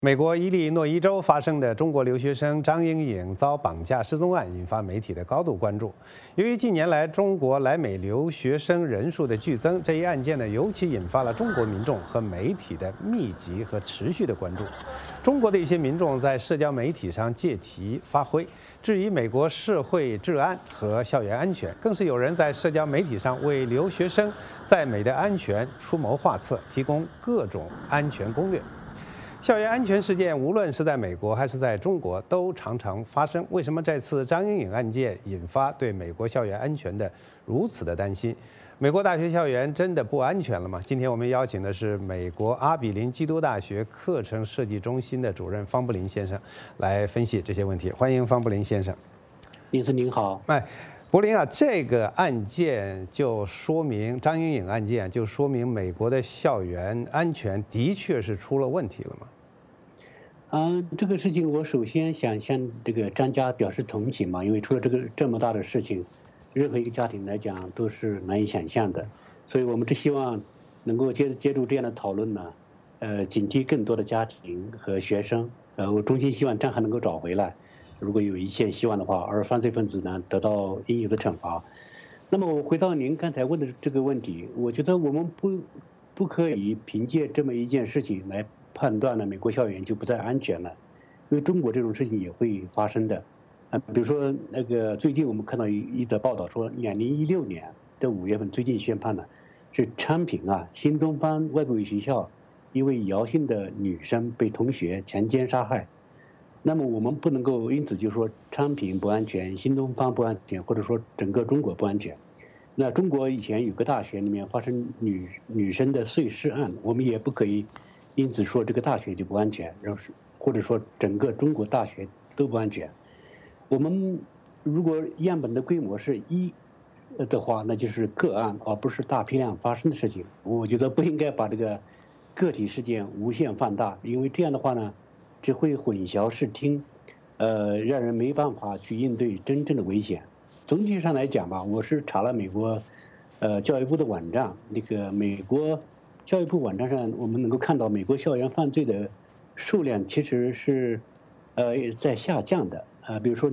美国伊利诺伊州发生的中国留学生张莹颖遭绑架失踪案引发媒体的高度关注。由于近年来中国来美留学生人数的剧增，这一案件呢尤其引发了中国民众和媒体的密集和持续的关注。中国的一些民众在社交媒体上借题发挥，质疑美国社会治安和校园安全，更是有人在社交媒体上为留学生在美的安全出谋划策，提供各种安全攻略。校园安全事件无论是在美国还是在中国都常常发生，为什么这次张莹颖案件引发对美国校园安全的如此的担心？美国大学校园真的不安全了吗？今天我们邀请的是美国阿比林基督大学课程设计中心的主任方布林先生来分析这些问题。欢迎方布林先生。 林师您好。 柏林啊，这个案件就说明张莹颖案件就说明美国的校园安全的确是出了问题了吗？ 这个事情我首先想向这个张家表示同情嘛，因为出了这么大的事情，任何一个家庭来讲都是难以想象的，所以我们只希望能够借助这样的讨论呢，警惕更多的家庭和学生，我衷心希望张还能够找回来。如果有一线希望的话，而犯罪分子呢得到应有的惩罚。那么我回到您刚才问的这个问题，我觉得我们不可以凭借这么一件事情来判断了美国校园就不再安全了，因为中国这种事情也会发生的。比如说那个最近我们看到一则报道说，2016年的5月份最近宣判了，是昌平新东方外国语学校一位姚姓的女生被同学强奸杀害。那么我们不能够因此就说昌平不安全，新东方不安全，或者说整个中国不安全。那中国以前有个大学里面发生女生的碎尸案，我们也不可以因此说这个大学就不安全，或者说整个中国大学都不安全。我们如果样本的规模是1的话，那就是个案，而不是大批量发生的事情。我觉得不应该把这个个体事件无限放大，因为这样的话呢，只会混淆视听，让人没办法去应对真正的危险。总体上来讲吧，我是查了美国，教育部的网站，那个美国教育部网站上，我们能够看到美国校园犯罪的数量其实是，在下降的。比如说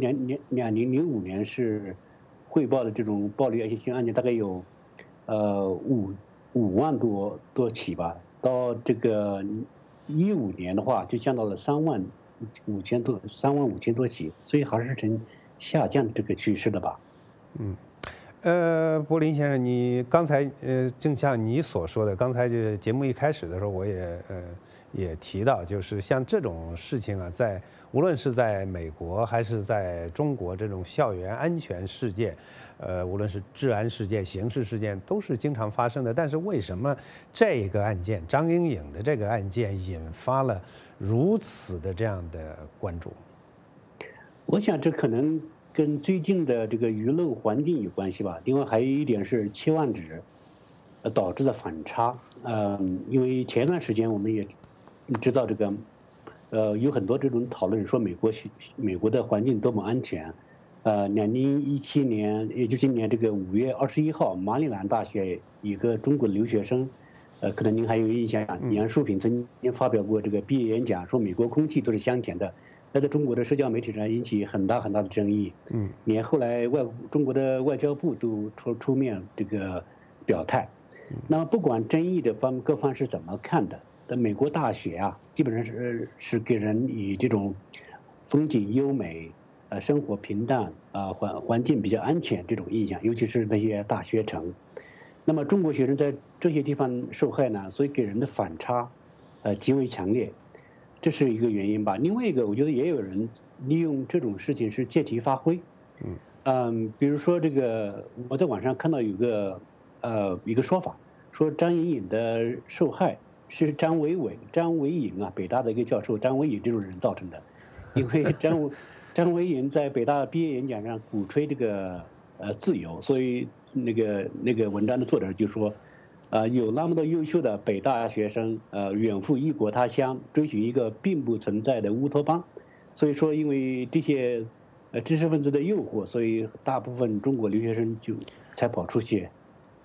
2005年是汇报的这种暴力性案件大概有5万多起吧，到这个15年的话就降到了3万5千多起，所以还是呈下降的这个趋势的吧。 柏林先生，你刚才正像你所说的，刚才这节目一开始的时候，我也提到，就是像这种事情啊，无论是在美国还是在中国，这种校园安全事件，无论是治安事件、刑事事件，都是经常发生的。但是为什么这个案件，张莹颖的这个案件，引发了如此的这样的关注？ 我想这可能跟最近的这个舆论环境有关系吧，另外还有一点是期望值导致的反差。因为前一段时间我们也知道这个，有很多这种讨论说美国的环境多么安全。2017年，也就今年这个5月21号，马里兰大学一个中国留学生，可能您还有印象，杨树平曾经发表过这个毕业演讲，说美国空气都是香甜的。那在中国的社交媒体上引起很大的争议，连后来中国的外交部都出面这个表态。那么不管争议的各方是怎么看的，美国大学基本上是给人以这种风景优美、生活平淡环境比较安全这种印象，尤其是那些大学城。那么中国学生在这些地方受害呢，所以给人的反差极为强烈。这是一个原因吧。另外一个，我觉得也有人利用这种事情是借题发挥。比如说这个，我在网上看到有一个说法，说张莹颖的受害是张维迎北大的一个教授张维迎这种人造成的，因为张维迎在北大毕业演讲上鼓吹这个自由，所以那个文章的作者就说。有那么多优秀的北大学生，远赴异国他乡，追寻一个并不存在的乌托邦。所以说，因为这些知识分子的诱惑，所以大部分中国留学生就才跑出去。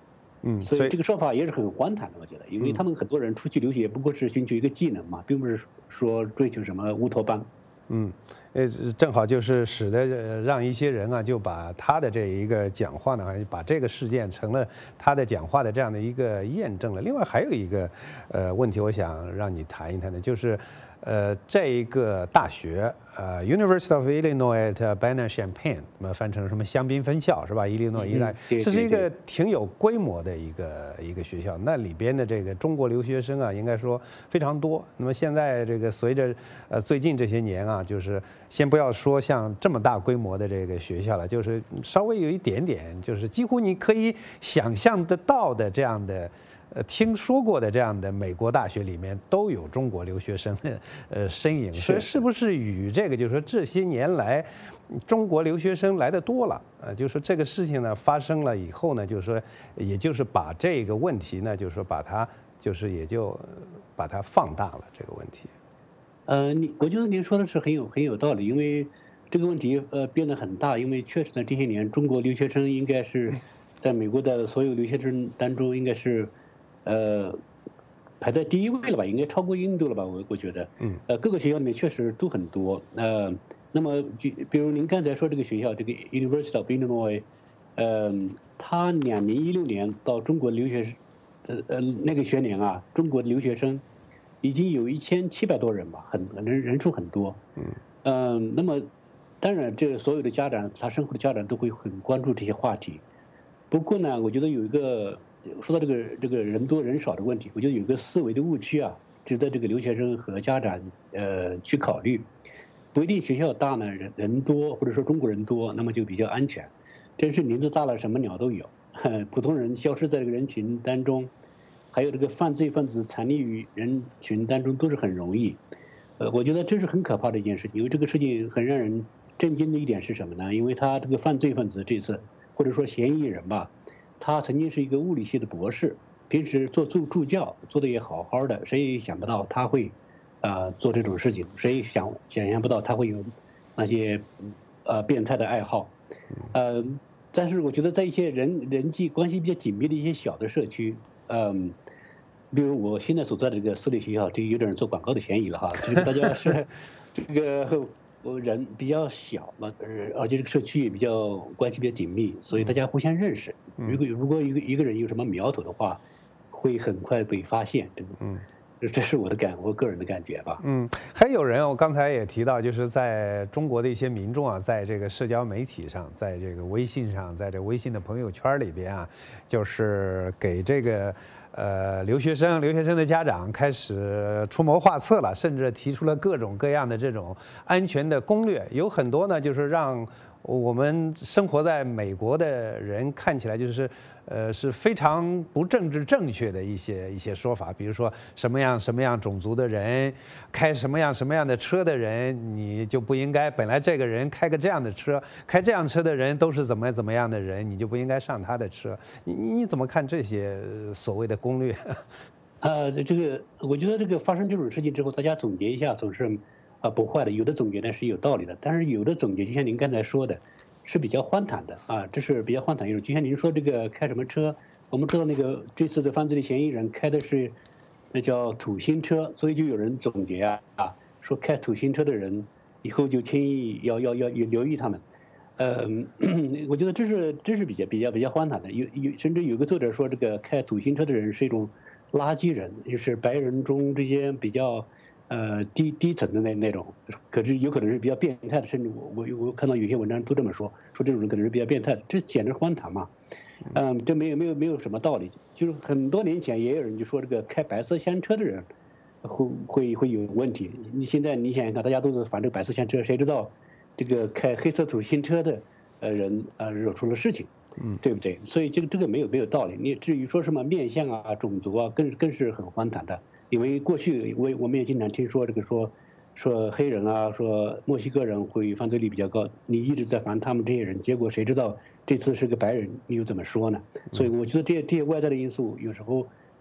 所以这个说法也是很荒唐的，我觉得，因为他们很多人出去留学不过是寻求一个技能嘛，并不是说追求什么乌托邦。 正好就是使得让一些人啊，就把他的这一个讲话呢，把这个事件成了他的讲话的这样的一个验证了。另外还有一个问题，我想让你谈一谈的，就是这一个大学University of Illinois at Urbana-Champaign， 那么翻成什么香槟分校是吧？伊利诺伊大，这是一个挺有规模的一个学校。那里边的这个中国留学生啊，应该说非常多。那么现在这个随着最近这些年啊，就是先不要说像这么大规模的这个学校了，就是稍微有一点点，就是几乎你可以想象得到的这样的。听说过的这样的美国大学里面都有中国留学生的身影，所以是不是与这个就是说这些年来中国留学生来的多了就是说这个事情呢发生了以后呢，就是说也就是把这个问题呢，就是说把它就是也就把它放大了这个问题。 我觉得您说的是很有道理，因为这个问题变得很大，因为确实呢这些年中国留学生应该是在美国的所有留学生当中应该是。排在第一位了吧，应该超过印度了吧？我觉得，各个学校里面确实都很多。那么比如您刚才说这个学校，这个 University of Illinois，他2016年到中国留学那个学年啊，中国留学生已经有1700多人吧，人数很多。那么当然，这所有的家长，他生活的家长都会很关注这些话题。不过呢，我觉得有一个。说到这个人多人少的问题，我觉得有个思维的误区啊，值得这个留学生和家长去考虑。不一定学校大呢，人多或者说中国人多，那么就比较安全。真是林子大了，什么鸟都有。普通人消失在这个人群当中，还有这个犯罪分子藏匿于人群当中，都是很容易。我觉得这是很可怕的一件事情，因为这个事情很让人震惊的一点是什么呢？因为他这个犯罪分子这次或者说嫌疑人吧。他曾经是一个物理系的博士，平时做助教做的也好好的，谁也想不到他会，做这种事情，谁也想象不到他会有那些变态的爱好，但是我觉得在一些人际关系比较紧密的一些小的社区，比如我现在所在的这个私立学校，这有点做广告的嫌疑了哈，这个大家是这个。人比较小嘛，而且这个社区也比较关系比较紧密，所以大家互相认识。如果一个人有什么苗头的话，会很快被发现。这是我个人的感觉吧。 还有人，我刚才也提到，就是在中国的一些民众啊，在这个社交媒体上，在这个微信上，在这微信的朋友圈里边啊，就是给这个。留学生的家长开始出谋划策了，甚至提出了各种各样的这种安全的攻略，有很多呢，就是让我们生活在美国的人看起来就是是非常不政治正确的一些说法，比如说什么样种族的人开什么样的车的人，你就不应该，本来这个人开个这样的车，开这样车的人都是怎么样的人，你就不应该上他的车。你怎么看这些所谓的攻略？ 这个我觉得这个发生这种事情之后，大家总结一下总是不坏的，有的总结呢是有道理的，但是有的总结就像您刚才说的。是比较荒唐的啊，这是比较荒唐一种。就像您说这个开什么车，我们知道那个这次的犯罪的嫌疑人开的是那叫土星车，所以就有人总结说开土星车的人以后就轻易要留意他们。我觉得这是比较荒唐的。甚至有个作者说这个开土星车的人是一种垃圾人，就是白人中之间比较。低层的那种，可是有可能是比较变态的，甚至我看到有些文章都这么说这种人可能是比较变态的，这简直荒唐嘛。这没有什么道理。就是很多年前也有人就说这个开白色厢车的人会有问题。你现在你想想看，大家都是反对白色厢车，谁知道这个开黑色土星车的人惹出了事情，对不对？所以这个没有道理。你至于说什么面相种族更是很荒唐的。因为过去我们也经常听说这个说黑人说墨西哥人会犯罪率比较高，你一直在防他们这些人，结果谁知道这次是个白人，你又怎么说呢？所以我觉得这些外在的因素有时候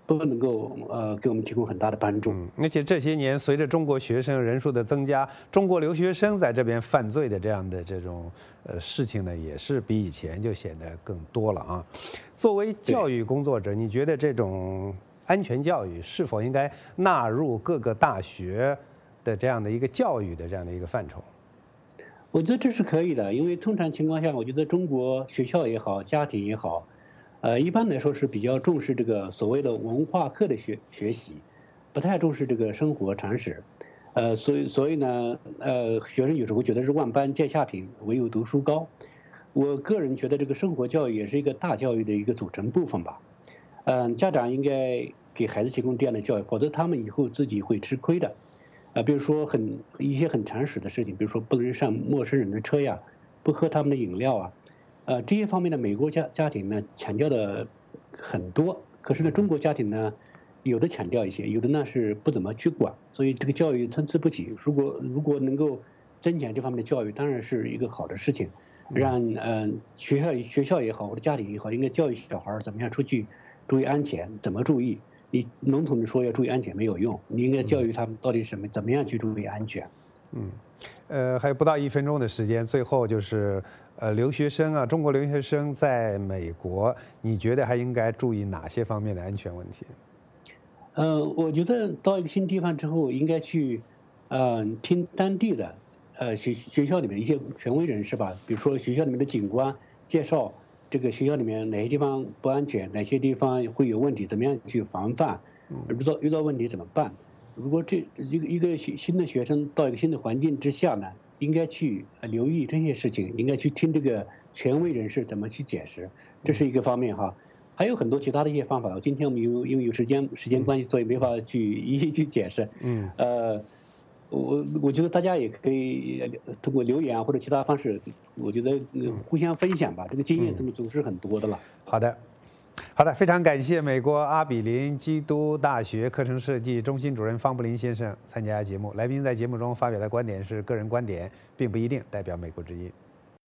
不能够给我们提供很大的帮助。 而且这些年随着中国学生人数的增加，中国留学生在这边犯罪的这种事情呢，也是比以前就显得更多了啊。作为教育工作者，你觉得这种安全教育是否应该纳入各个大学的这样的一个教育的这样的一个范畴？ 我觉得这是可以的，因为通常情况下，我觉得中国学校也好，家庭也好，一般来说是比较重视这个所谓的文化课的学习，不太重视这个生活常识。所以呢，学生有时候觉得是万般皆下品，唯有读书高。我个人觉得这个生活教育也是一个大教育的一个组成部分吧。家长应该给孩子提供这样的教育，否则他们以后自己会吃亏的。比如说一些很常识的事情，比如说不能上陌生人的车呀，不喝他们的饮料啊，这些方面的美国家庭呢强调的很多，可是呢中国家庭呢，有的强调一些，有的呢是不怎么去管，所以这个教育参差不齐。如果能够增强这方面的教育，当然是一个好的事情，让学校也好或者家庭也好，应该教育小孩怎么样出去注意安全，怎么注意。你笼统的说要注意安全没有用，你应该教育他们到底怎么样去注意安全。 还有不到1分钟的时间，最后就是留学生啊，中国留学生在美国，你觉得还应该注意哪些方面的安全问题？ 我觉得到一个新地方之后，应该去听当地的学校里面一些权威人士吧，比如说学校里面的警官介绍这个学校里面哪些地方不安全，哪些地方会有问题，怎么样去防范，遇到问题怎么办。如果一个新的学生到一个新的环境之下呢，应该去留意这些事情，应该去听这个权威人士怎么去解释，这是一个方面哈。还有很多其他的一些方法，今天我们因为有时间关系，所以没法去一一去解释。我觉得大家也可以通过留言或者其他方式，我觉得互相分享吧，这个经验总是很多的了。 好的，非常感谢美国阿比林基督大学课程设计中心主任方布林先生参加节目。来宾在节目中发表的观点是个人观点，并不一定代表美国之音。